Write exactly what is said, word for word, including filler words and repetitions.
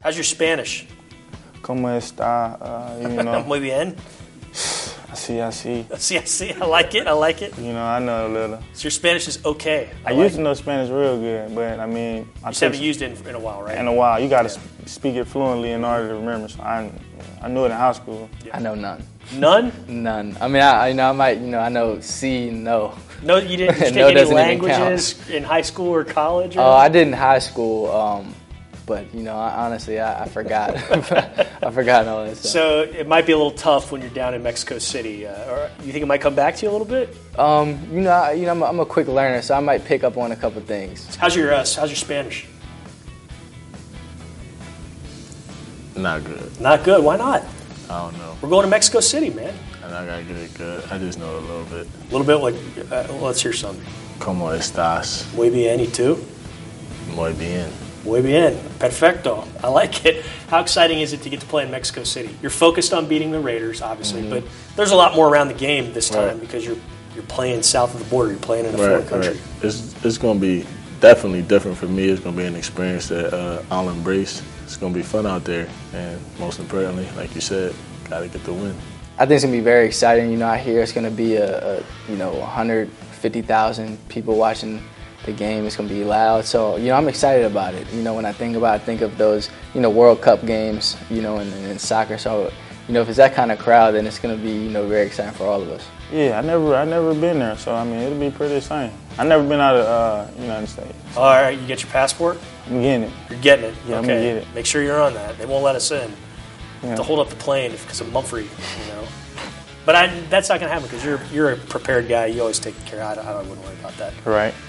How's your Spanish? ¿Cómo está? Uh, you know. Muy bien. Así, así. See, I see. I like it. I like it. You know, I know a little. So your Spanish is okay. I, I used like to know Spanish real good, but I mean, I You just haven't used it in, in a while, right? in a while. You got to Yeah. speak it fluently in order to remember. So I, I knew it in high school. I know none. None? None. I mean, I, I know I might, you know, I know C, no. No, you didn't take No any doesn't even languages in high school or college? Or Oh, I did in high school, um, but you know, I, honestly, I, I forgot. I forgot all that stuff. So it might be a little tough when you're down in Mexico City. Uh, or you think it might come back to you a little bit? Um, you know, I, you know, I'm a, I'm a quick learner, so I might pick up on a couple things. How's your uh, How's your Spanish? Not good. Not good. Why not? I don't know. We're going to Mexico City, man. And I gotta get it good. I just know a little bit. A little bit like, uh, let's hear some. ¿Cómo estás? Muy bien, y tú? Muy bien. Muy bien. Perfecto. I like it. How exciting is it to get to play in Mexico City? You're focused on beating the Raiders, obviously, Mm-hmm. but there's a lot more around the game this time Right. because you're you're playing south of the border. You're playing in a Right, foreign country. right. It's it's gonna be definitely different for me. It's gonna be an experience that uh, I'll embrace. It's gonna be fun out there, and most importantly, like you said, gotta get the win. I think it's gonna be very exciting. You know, I hear it's gonna be a, a you know, one hundred fifty thousand people watching the game. It's gonna be loud. So, you know, I'm excited about it. You know, when I think about it, I think of those, you know, World Cup games, you know, in, in soccer. So, you know, if it's that kind of crowd, then it's gonna be, you know, very exciting for all of us. Yeah, I never, I never been there, so I mean, it'll be pretty exciting. I never been out of uh, United States. All right, you get your passport? I'm getting it. You're getting it. Yeah, I'm okay. gonna get it. Make sure you're on that. They won't let us in. Yeah. To hold up the plane because of Mumphrey, you know. But I, that's not going to happen because you're you're a prepared guy. You always take care. I, I wouldn't worry about that. Right.